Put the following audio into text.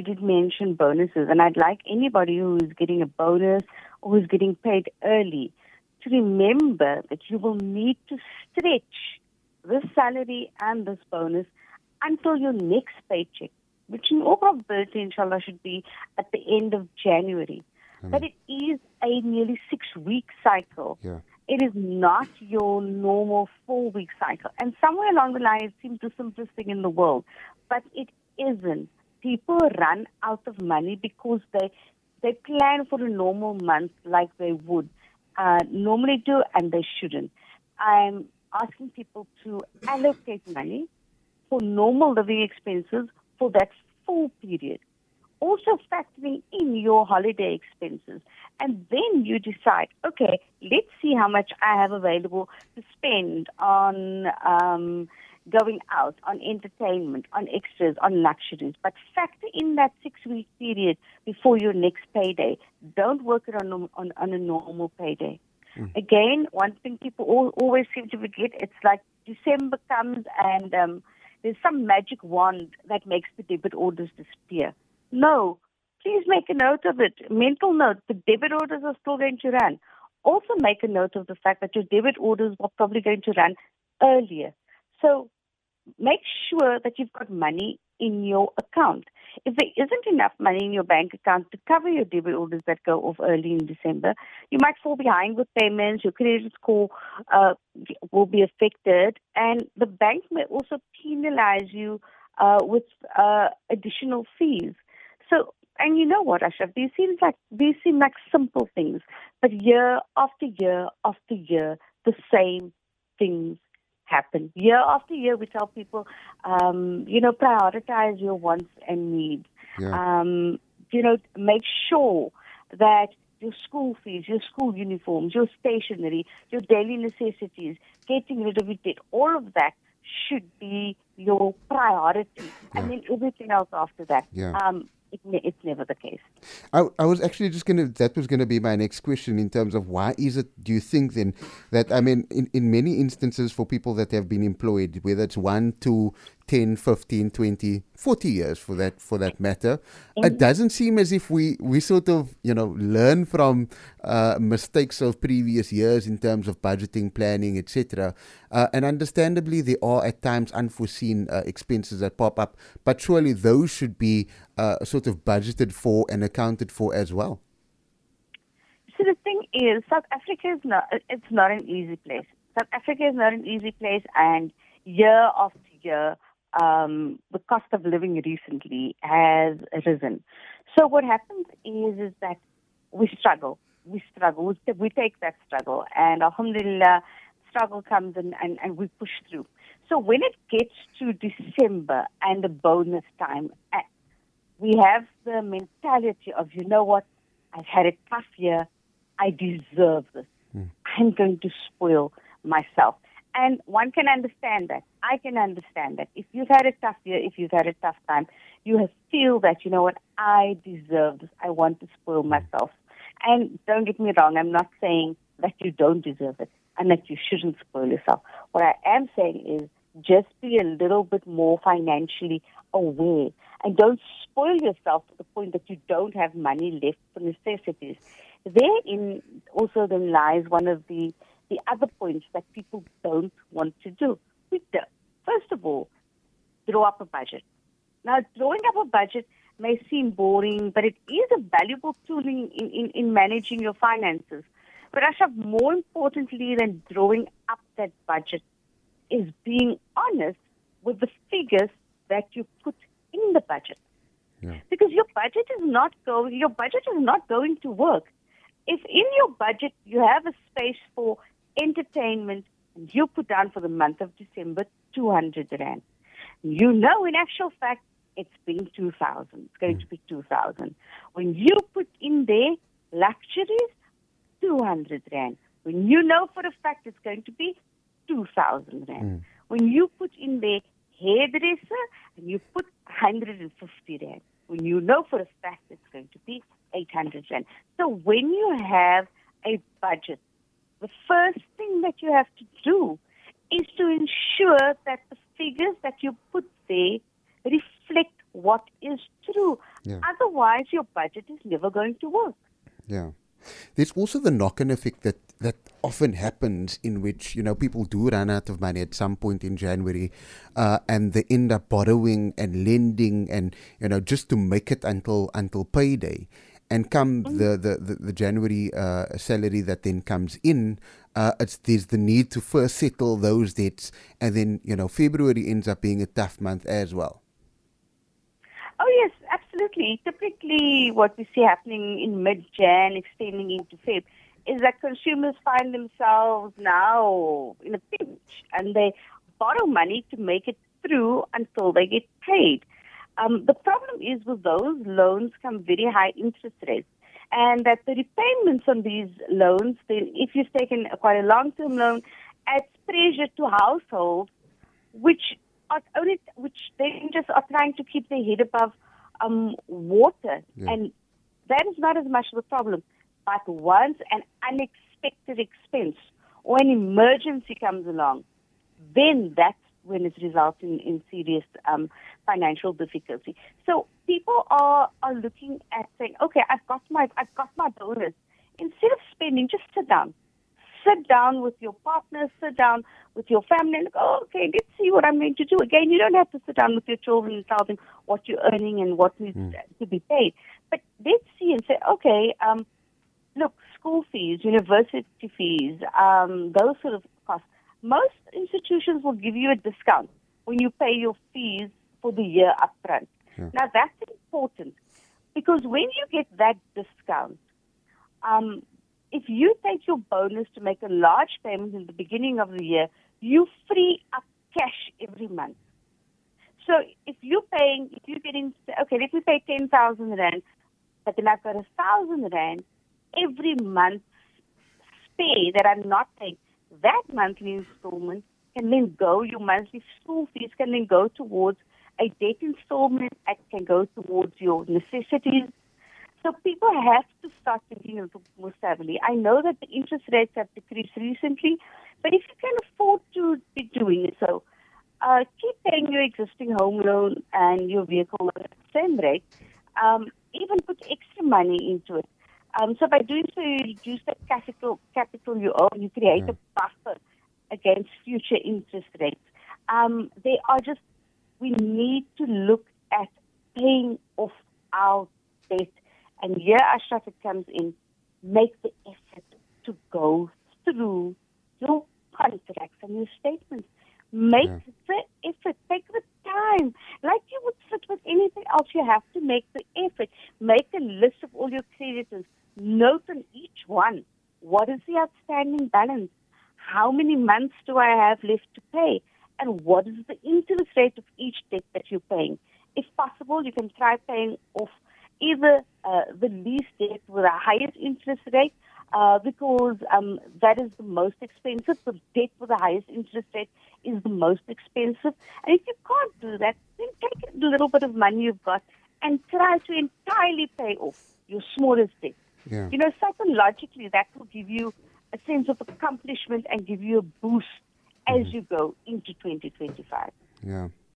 you did mention bonuses, and I'd like anybody who is getting a bonus or who's getting paid early to remember that you will need to stretch this salary and this bonus until your next paycheck, which in all probability, inshallah, should be at the end of January. But it is a nearly 6-week cycle. Yeah. It is not your normal 4-week cycle. And somewhere along the line, it seems the simplest thing in the world. But it isn't. People run out of money because they plan for a normal month like they would normally do, and they shouldn't. I'm asking people to allocate money for normal living expenses for that full period. Also factoring in your holiday expenses. And then you decide, okay, let's see how much I have available to spend on going out, on entertainment, on extras, on luxuries. But factor in that 6-week period before your next payday. Don't work it on a normal payday. Again, one thing people always seem to forget, it's like December comes and there's some magic wand that makes the debit orders disappear. No, please make a note of it. Mental note, the debit orders are still going to run. Also make a note of the fact that your debit orders are probably going to run earlier. So make sure that you've got money in your account. If there isn't enough money in your bank account to cover your debit orders that go off early in December, you might fall behind with payments, your credit score will be affected, and the bank may also penalize you with additional fees. So, and you know what, Ashraf, these seem like simple things, but year after year after year, the same things happen. Year after year, we tell people, prioritize your wants and needs. Yeah. Make sure that your school fees, your school uniforms, your stationery, your daily necessities, getting rid of your debt, all of that should be your priority. And then everything else after that. Yeah. It's never the case. I was actually that was going to be my next question in terms of why is it, do you think then, that, I mean, in many instances for people that have been employed, whether it's 1, 2, 10, 15, 20, 40 years for that matter, it doesn't seem as if we sort of, learn from mistakes of previous years in terms of budgeting, planning, etc. And understandably, there are at times unforeseen expenses that pop up, but surely those should be sort of budgeted for and accounted for as well. So the thing is, South Africa is not an easy place. South Africa is not an easy place, and year after year, the cost of living recently has risen. So what happens is that we struggle. We take that struggle, and alhamdulillah, struggle comes and we push through. So when it gets to December and the bonus time, we have the mentality of, you know what, I've had a tough year, I deserve this. I'm going to spoil myself. And one can understand that. I can understand that. If you've had a tough year, if you've had a tough time, you feel that, you know what, I deserve this. I want to spoil myself. And don't get me wrong, I'm not saying that you don't deserve it and that you shouldn't spoil yourself. What I am saying is just be a little bit more financially aware and don't spoil yourself to the point that you don't have money left for necessities. Therein also then lies one of the other points that people don't want to do. First of all, draw up a budget. Now, drawing up a budget may seem boring, but it is a valuable tool in managing your finances. But Ashraf, more importantly than drawing up that budget is being honest with the figures that you put in the budget. Yeah. Because your budget is not going to work. If in your budget you have a space for entertainment and you put down for the month of December 200 Rand, you know in actual fact it's been 2,000. It's going to be 2,000. When you put in there luxuries, 200 Rand. When you know for a fact it's going to be 2,000 Rand. When you put in there hairdresser and you put 150 Rand. When you know for a fact it's going to be 800 Rand. So when you have a budget, the first thing that you have to do is to ensure that the figures that you put there reflect what is true. Yeah. Otherwise, your budget is never going to work. Yeah. There's also the knock-on effect that often happens in which, people do run out of money at some point in January, and they end up borrowing and lending and, just to make it until payday. And come the January salary that then comes in, there's the need to first settle those debts, and then, February ends up being a tough month as well. Oh, yes, absolutely. Typically, what we see happening in mid-Jan, extending into Feb, is that consumers find themselves now in a pinch and they borrow money to make it through until they get paid. The problem is with those loans come very high interest rates, and that the repayments on these loans, then if you've taken quite a long-term loan, adds pressure to households, which they just are trying to keep their head above water. Yeah. And that is not as much of a problem. But once an unexpected expense or an emergency comes along, then that's when it results in serious financial difficulty. So people are looking at saying, okay, I've got my bonus. Instead of spending, just sit down. Sit down with your partner, sit down with your family, and go, okay, let's see what I'm going to do. Again, you don't have to sit down with your children and tell them what you're earning and what needs to be paid. But let's see and say, okay, look, school fees, university fees, those sort of costs. Most institutions will give you a discount when you pay your fees for the year up front. Yeah. Now, that's important because when you get that discount, if you take your bonus to make a large payment in the beginning of the year, you free up cash every month. So if you're getting, okay, let me pay 10,000 Rand, but then I've got 1,000 Rand every month spare that I'm not paying. That monthly installment can then go, your monthly school fees can then go towards a debt installment, it can go towards your necessities. So people have to start thinking a little more savvily. I know that the interest rates have decreased recently, but if you can afford to be doing it, so keep paying your existing home loan and your vehicle loan at the same rate. Even put extra money into it. So by doing so, you reduce the capital you own. You create a buffer against future interest rates. We need to look at paying off our debt. And here, Ashraf, it comes in. Make the effort to go through your contracts and your statements. Make the effort. Take the time. Like you would sit with anything else, you have to make the effort. Make a list of all your creditors. Note on each one, what is the outstanding balance? How many months do I have left to pay? And what is the interest rate of each debt that you're paying? If possible, you can try paying off either the lease debt with the highest interest rate, because that is the most expensive. The debt with the highest interest rate is the most expensive. And if you can't do that, then take a little bit of money you've got and try to entirely pay off your smallest debt. Yeah. Psychologically, that will give you a sense of accomplishment and give you a boost as you go into 2025. Yeah.